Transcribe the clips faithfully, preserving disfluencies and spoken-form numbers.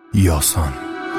یاسان.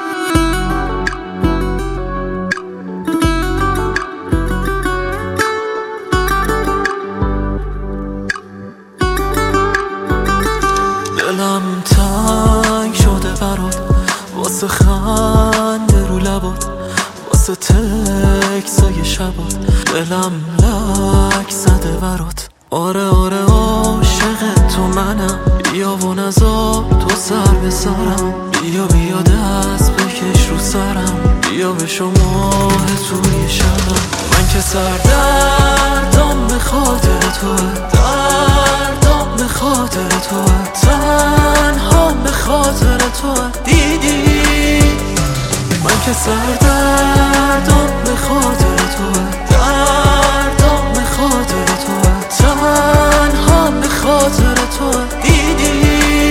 دلم تنگ شده برات، واسه خنده رو لبات، واسه تکسای شبات. دلم لک زده برات، آره آره عاشق تو منم. بیا و نزار تو سر به سرم، بیا بیا دست بکش رو سرم، بیا به شما توی شبم. من که سردردم به خاطر توه، دردم به خاطر توه، تنها به خاطر توه. دیدی من که سردردم به خاطر توه، دردم به خاطر توه، تنها به خاطر توه. دیدی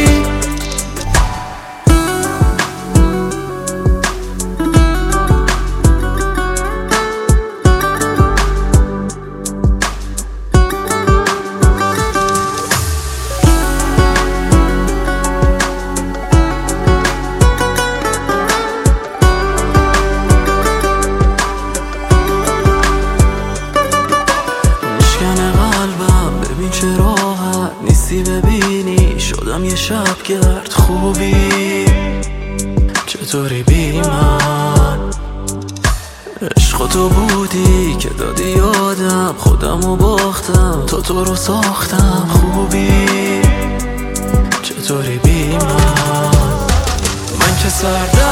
چه راحت نیستی ببینی، شدم یه شبگرد. خوبی چطوری بی من؟ عشق تو بودی که دادی یادم، خودمو باختم تو تو رو ساختم. خوبی چطوری بی من؟ من که سردم